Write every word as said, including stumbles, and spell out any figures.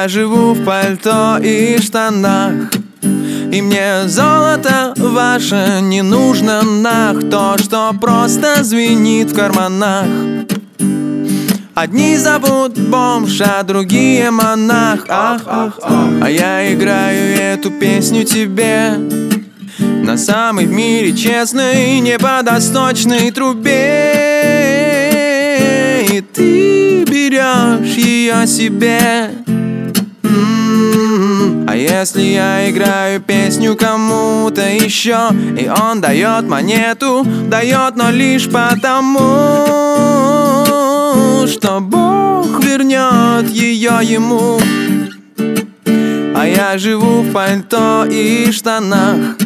я живу в пальто и штанах, и мне золото ваше не нужно нах. То, что просто звенит в карманах. Одни зовут бомж, а другие монах. Ах, ах, ах. А я играю эту песню тебе на самой в мире честной небодосточной трубе. И ты берешь ее себе. М-м-м. А если я играю песню кому-то еще, и он дает монету, дает, но лишь потому, что Бог вернет ее ему. А я живу в пальто и штанах,